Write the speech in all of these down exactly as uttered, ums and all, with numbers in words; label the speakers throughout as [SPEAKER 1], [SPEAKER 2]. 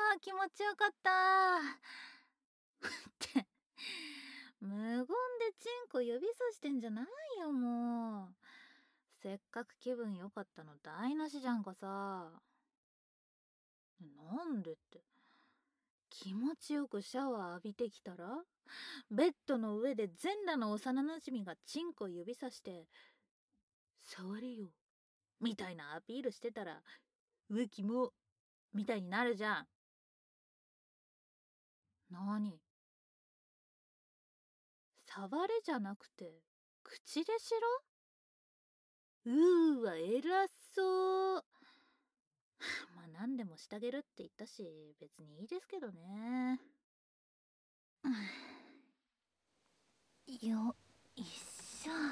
[SPEAKER 1] ー、気持ちよかったって無言でチンコ指さしてんじゃないよ、もう。せっかく気分良かったの台無しじゃんかさ。なんでって、気持ちよくシャワー浴びてきたら、ベッドの上で全裸の幼なじみがチンコ指さして触れよみたいなアピールしてたら、ウキモみたいになるじゃん。なに、触れじゃなくて口でしろ。うーわ偉そう。まあ何でもしてあげるって言ったし別にいいですけどね。よいしょ。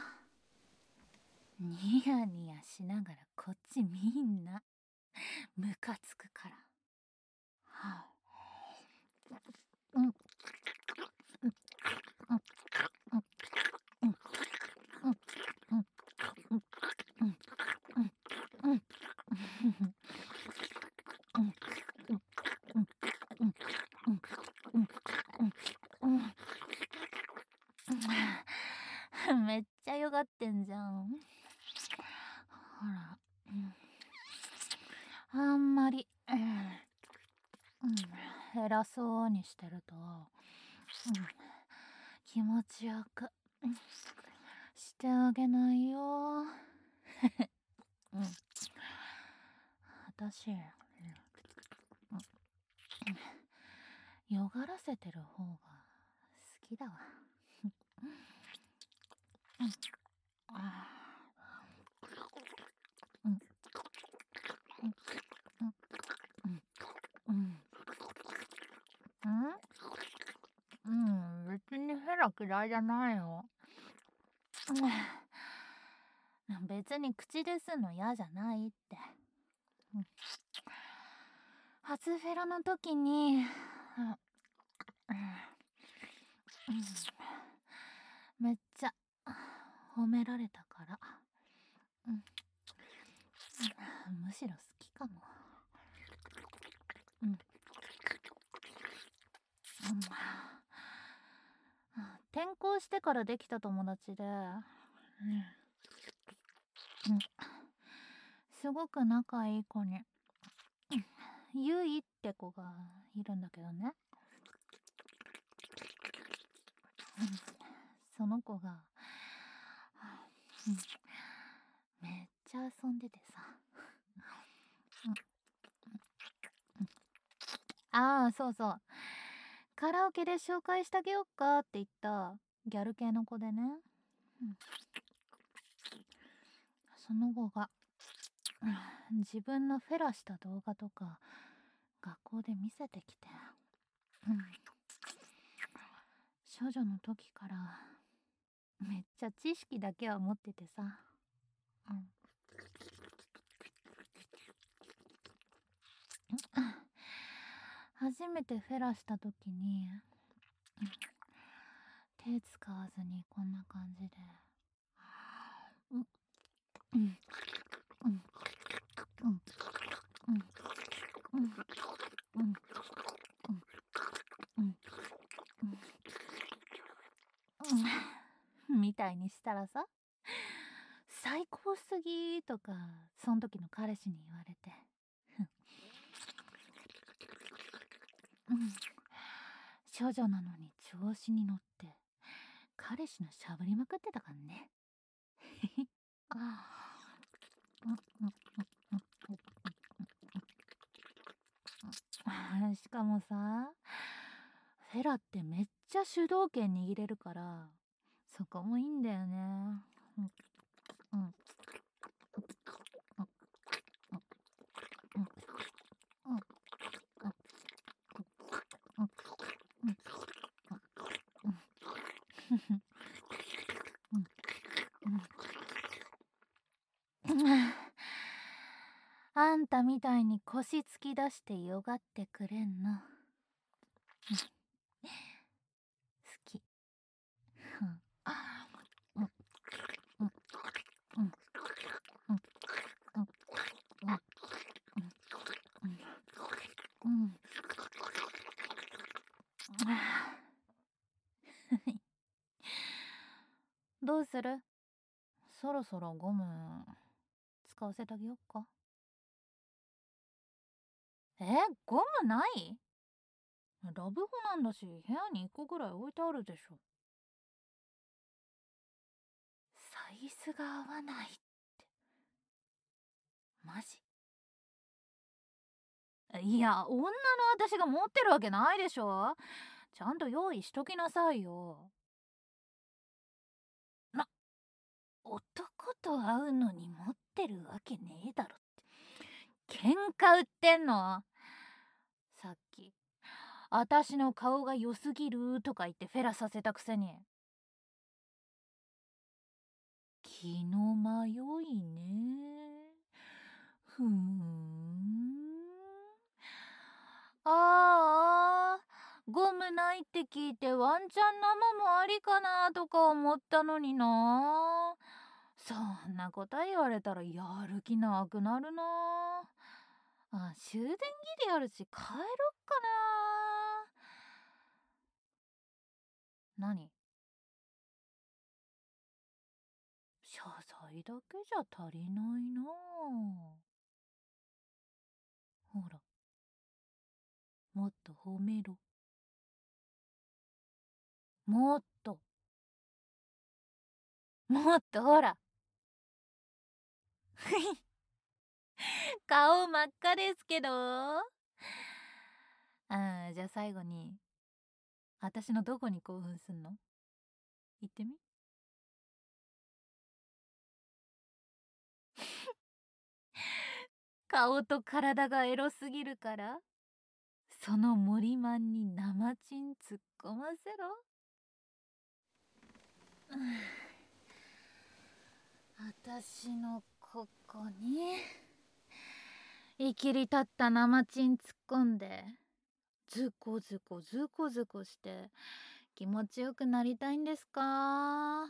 [SPEAKER 1] ニヤニヤしながらこっちみんなムカつくから。はあ、うんうんうんうんうんうんうんうんうんうんうんめっちゃよがってんじゃん。ほら、うん、あんまり、うん、偉そうにしてると、うん、気持ちよく、うん、してあげないよ。うん、私、うん、よがらせてる方が好きだわ。うん、あー、うん、うん、うん、うん、うん、うん、別にヘラ嫌いじゃないよ。うん、別に口ですんの嫌じゃないって。うん、初フェラの時に、うんうん、めっちゃ褒められたから、うん、むしろ好きかも。うん、うん、転校してからできた友達で、うんうん、すごく仲いい子に、ゆいって子がいるんだけどね、うん、その子が、うん、めっちゃ遊んでてさ、うんうん、ああそうそう、カラオケで紹介してあげよっかって言ったギャル系の子でね、うん、その子が、うん、自分のフェラした動画とか学校で見せてきて、うん、少女の時からめっちゃ知識だけは持っててさ、うん、初めてフェラした時に、うん、手使わずにこんな感じで、うんうんうんうんうんうんうんうんうんうんみたいにしたらさ、最高すぎとかそん時の彼氏に言われて、うん、少女なのに調子に乗って彼氏のしゃぶりまくってたからね。しかもさ、フェラってめっちゃ主導権握れるからそこもいいんだよね。うんうんうんうんうんうんうんあんたみたいに腰突き出してよがってくれんの好き。うんうんうんうんうんうんうんうんどうする？そろそろゴム使わせてあげよっか。え、ゴムない？ラブホなんだし、部屋にいっこぐらい置いてあるでしょ。サイズが合わないって。マジ？いや、女の私が持ってるわけないでしょ。ちゃんと用意しときなさいよ。な、男と会うのに持ってるわけねえだろって。喧嘩売ってんの？さっき、私の顔が良すぎるとか言ってフェラさせたくせに。気の迷いね。ふーん。ああ、ゴムないって聞いてワンチャン生もありかなとか思ったのにな。そんなこと言われたらやる気なくなるな。あ、終電切りあるし帰ろっかな。何？謝罪だけじゃ足りないな。ほら、もっと褒めろ。もっと、もっとほら。顔真っ赤ですけど。あー、じゃあ最後に、私のどこに興奮すんの？言ってみ。顔と体がエロすぎるから、その森マンに生チン突っ込ませろ。私のここにいきり立った生チン突っ込んで、ズコズコズコズコして気持ちよくなりたいんですか？あ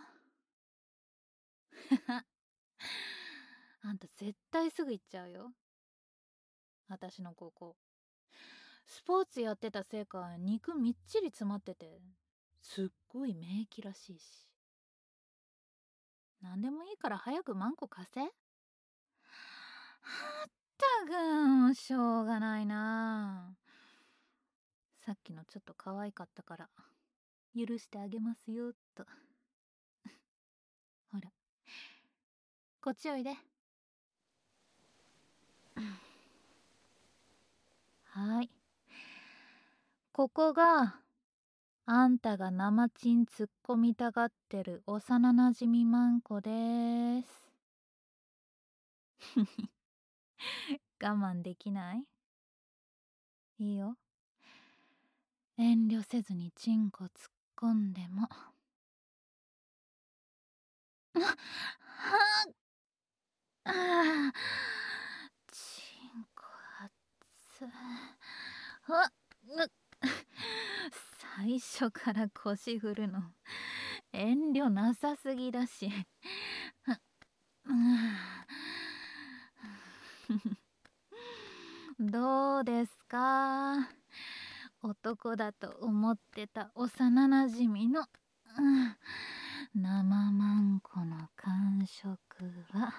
[SPEAKER 1] んた絶対すぐ行っちゃうよ、私のここ。スポーツやってたせいか肉みっちり詰まってて、すっごい免疫らしいし。なんでもいいから早くマンコ貸せ。はったくん、しょうがないな。さっきのちょっと可愛かったから許してあげますよっと。ほら、こっちおいで。はい、ここがあんたが生チン突っ込みたがってる幼なじみマンコでーす。我慢できない？いいよ、遠慮せずにチンコ突っ込んでも。あはあ、チンコ熱っ。あっ、最初から腰振るの遠慮なさすぎだし。どうですか、男だと思ってた幼なじみの、うん、生マンコの感触は。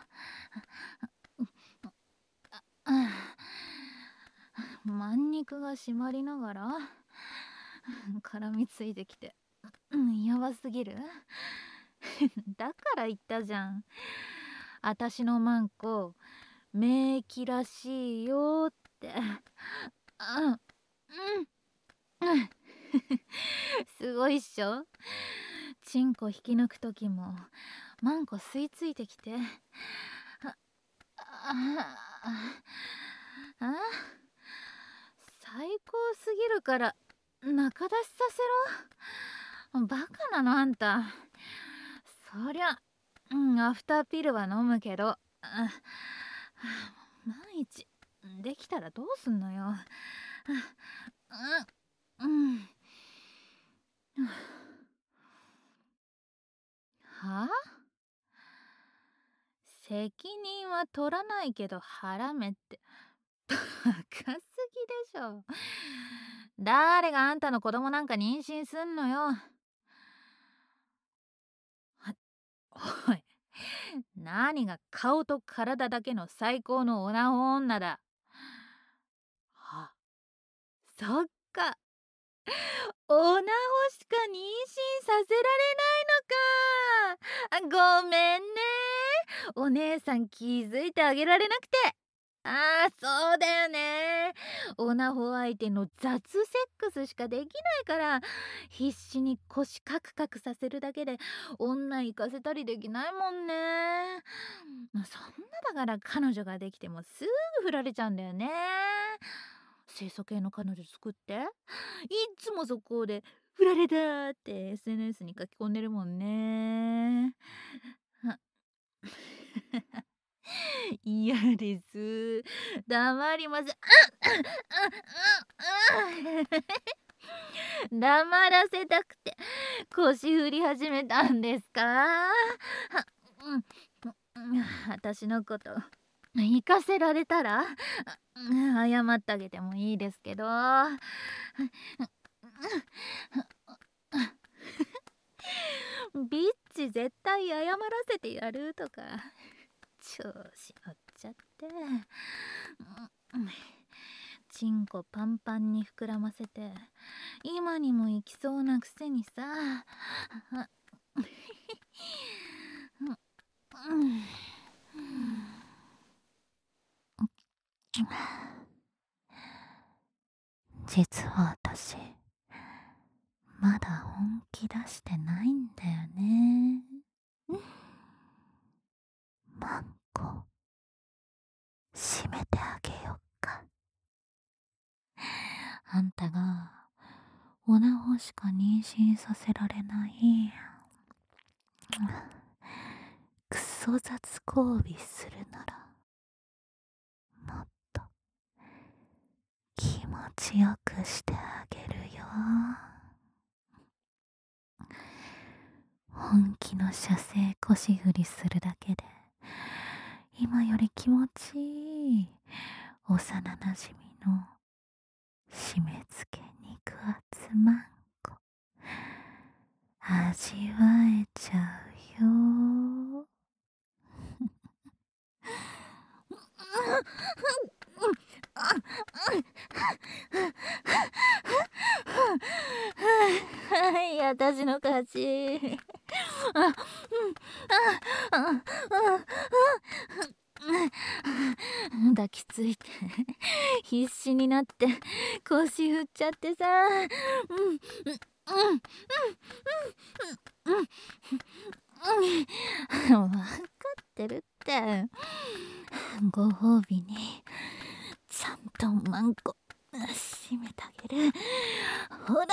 [SPEAKER 1] まん肉が締まりながら絡みついてきて、うん、やばすぎる。だから言ったじゃん、あたしのマンコ名器らしいよって。うんうんうん。すごいっしょ。チンコ引き抜く時もマンコ吸い付いてきて、あああ、最高すぎるから中出しさせろ。バカなのあんた。そりゃ、うん、アフターピルは飲むけど、あ、万一できたらどうすんのよ。うん、うん、はあ、責任は取らないけど腹めってバカすぎでしょ。 誰があんたの子供なんか妊娠すんのよ。おい、何が顔と体だけの最高のオナホ女だ。あ、そっか。オナホしか妊娠させられないのか。あ、ごめんね。お姉さん気づいてあげられなくて。ああ、そうだよね。オナホ相手の雑セックスしかできないから、必死に腰カクカクさせるだけで女行かせたりできないもんね。まあそんなだから彼女ができてもすぐ振られちゃうんだよね。清楚系の彼女作って、いっつもそこで振られたって エスエヌエス に書き込んでるもんね。あ嫌です。黙ります。黙らせたくて腰振り始めたんですか？はうん、私のこと行かせられたらうん謝ってあげてもいいですけど。ビッチ絶対謝らせてやるとか調子乗っちゃって、うんチンコパンパンに膨らませて今にも行きそうなくせにさ。実は私まだ本気出してないんだよね。マンコ閉めてあげよっか。あんたがオナホしか妊娠させられないクソ雑交尾するならもっと気持ちよくしてあげるよ。本気の射精腰振りするだけで今より気持ちいい幼なじみの締め付け肉厚マンコ味わえちゃうよ。はい、私の勝ち。あ、あ、あ、あ、抱きついて必死になって腰振っちゃってさ。うん、うん、うん、うん、うん、うん、分かってるって。ご褒美にちゃんとマンコ閉めてあげる。ほら。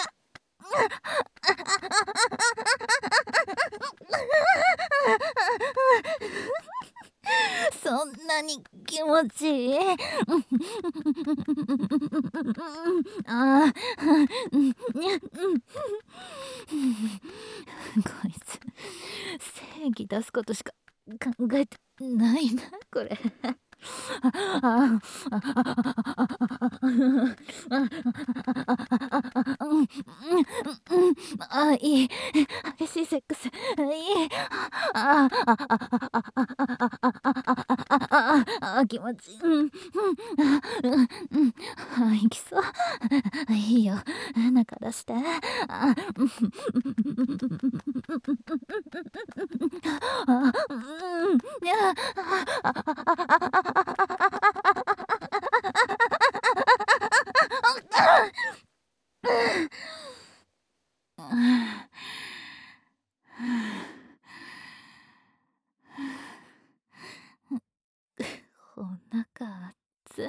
[SPEAKER 1] そんなに気持ちいい。ああ、うん、こいつ正義出すことしか考えてないなこれ。ああ、いい。激しいセックス。いい。ああ、気持ちいい。うん、うん、うん、あ、いきそう。いいよ。中出して。あ、うん、あ、うん、お腹熱。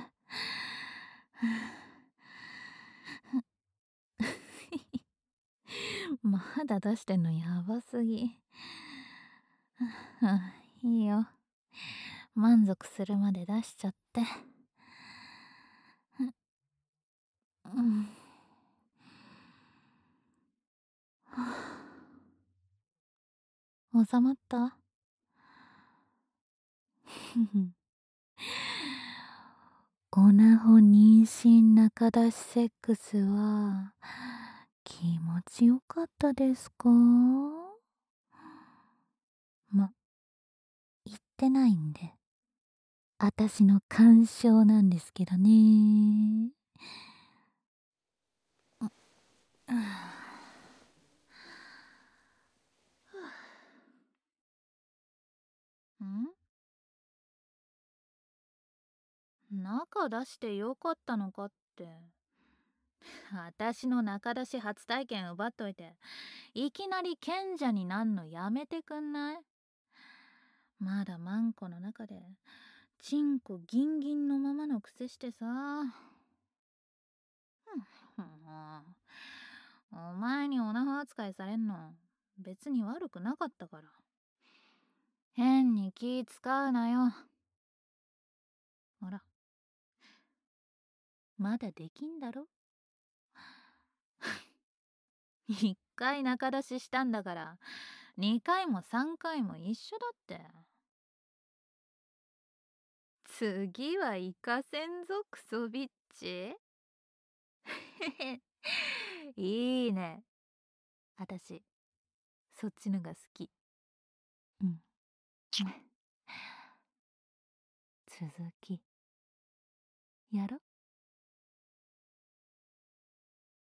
[SPEAKER 1] まだ出してんのやばすぎ。いいよ。満足するまで出しちゃって。うん。収まった？ オナホ妊娠中出しセックスは気持ちよかったですか？ま、言ってないんで、あたしの感傷なんですけどね。うん、ん？中出してよかったのかって。あたしの中出し初体験奪っといて、いきなり賢者になんのやめてくんない？まだマンコの中でチンコギンギンのままのくせしてさ。もうお前にオナホ扱いされんの別に悪くなかったから。変に気使うなよ。ほら、まだできんだろ。一回中出ししたんだから、二回も三回も一緒だって。次は行かせんぞクソビッチ。いいね。あたしそっちのが好き。うん。続きやろ。